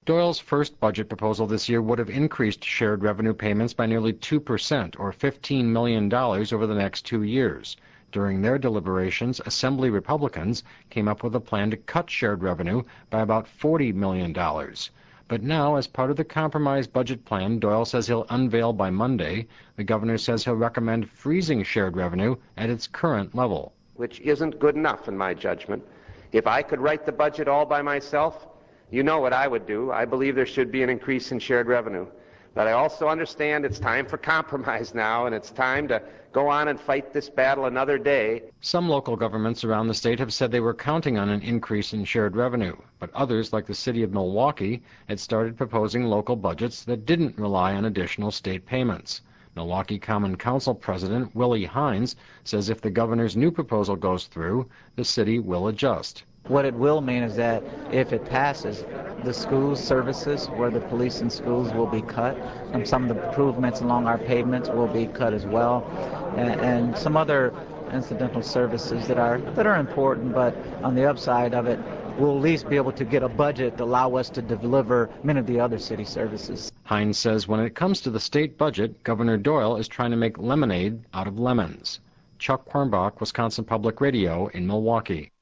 Doyle's first budget proposal this year would have increased shared revenue payments by nearly 2%, or $15 million over the next 2 years. During their deliberations, Assembly Republicans came up with a plan to cut shared revenue by about $40 million. But now, as part of the compromise budget plan Doyle says he'll unveil by Monday, the governor says he'll recommend freezing shared revenue at its current level. Which isn't good enough in my judgment. If I could write the budget all by myself, you know what I would do. I believe there should be an increase in shared revenue. But I also understand it's time for compromise now, and it's time to go on and fight this battle another day. Some local governments around the state have said they were counting on an increase in shared revenue, but others, like the city of Milwaukee, had started proposing local budgets that didn't rely on additional state payments. Milwaukee Common Council President Willie Hines says if the governor's new proposal goes through, the city will adjust. What it will mean is that if it passes, the school services where the police and schools will be cut, and some of the improvements along our pavements will be cut as well, and some other incidental services that are important, but on the upside of it, we'll at least be able to get a budget to allow us to deliver many of the other city services. Hines says when it comes to the state budget, Governor Doyle is trying to make lemonade out of lemons. Chuck Quirmbach, Wisconsin Public Radio in Milwaukee.